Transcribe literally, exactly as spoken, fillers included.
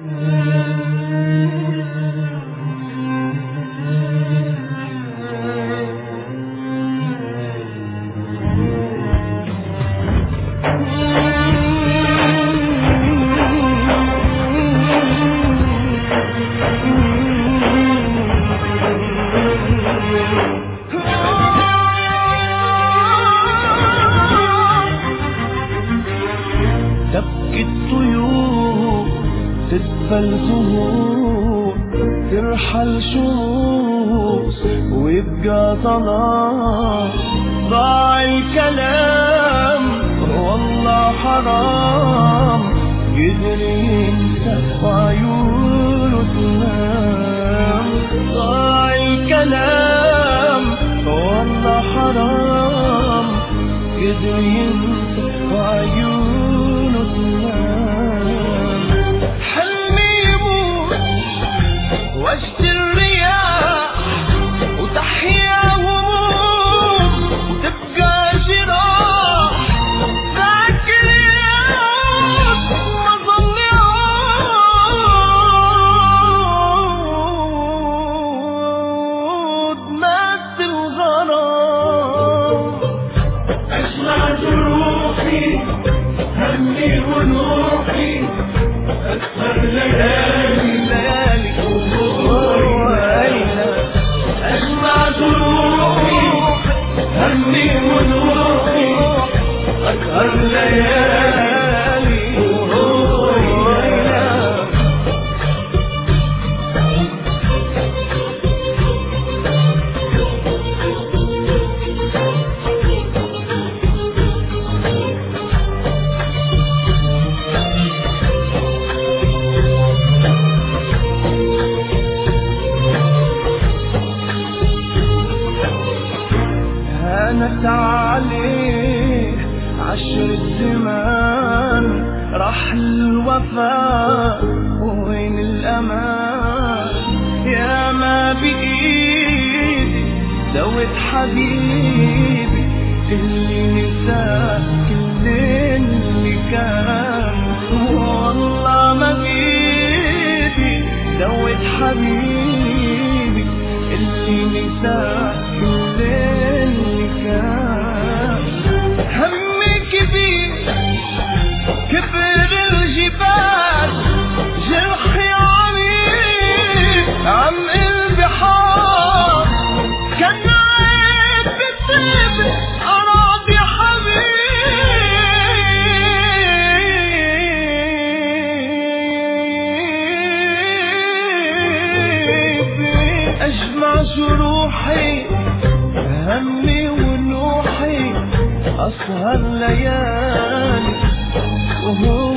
تبكي الطيور تدفى الزهور ترحل شموس ويبقى ظلام. ضاع الكلام والله حرام قدر ينسى وعيونه تنام. ضاع الكلام والله حرام قدر ينسى وعيونه تنام. حلمي يموت واشتي الرياح وتحيا هموم وتبقى جراح. ذاكر يوم ما ظل يعود مات الغرام. أجمع جروحي همي ونوحي أسهر ليالي ليالي أجمع جروحي همي ونوحي أسهر ليالي هانت عليه عشر الزمان. راح الوفاء وين الأمان. يا ما بإيدي دوت حبيبي اللي نساه كل اللي كان. والله ما بإيدي دوت حبيبي اللي نساه كل اللي كان. همي كبير كبر الجبال جرحي عميق عم البحار. كان عيب بتسيب أراضي حبيبي. أجمع جروحي همي ونوحي أسهر ليالي وهو